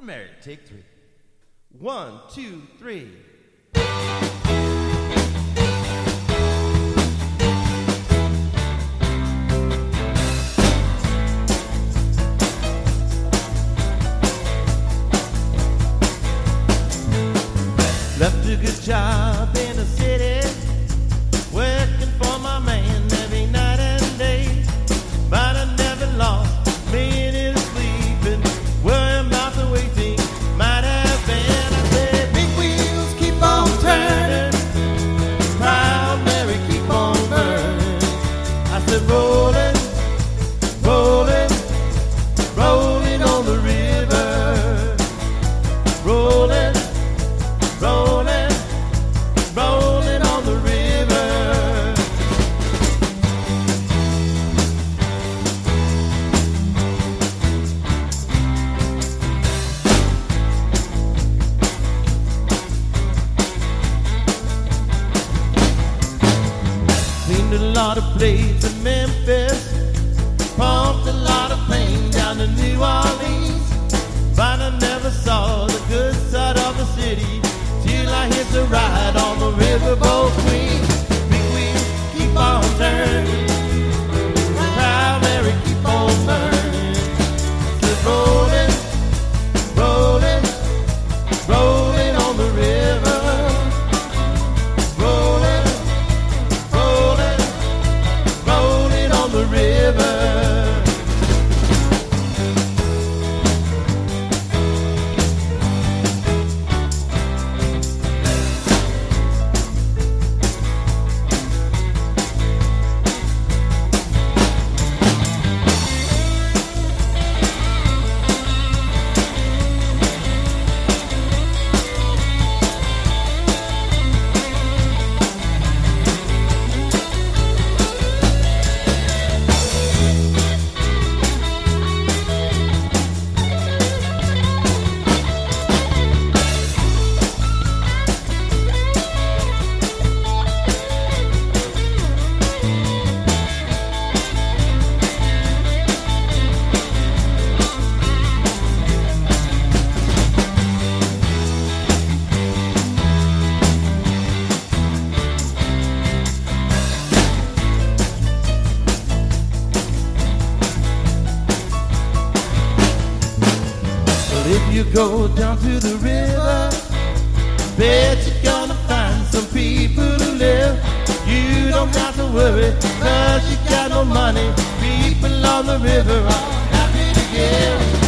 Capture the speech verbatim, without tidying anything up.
Married, take three. One, two, three. Left a good job in the city, working for my man every night and day. But I never lost a minute of sleeping, worrying about the way things might have been. I said, big wheels keep on turning, proud Mary keep on burning. I said, rolling, rolling, rolling on the river, rolling, rolling, rolling on the river. Cleaned a lot of plates in Memphis, pumped a lot of pain down to New Orleans, but I never saw the good side of the city till I hit the ride on the riverboat Queen. Big wheels keep on turning, proud Mary keep on burning. Said rolling, rolling, rolling on the river, rolling, rolling, rolling on the river. If you go down to the river, bet you're gonna find some people who live. You don't have to worry, cause you got no money. People on the river are happy to give.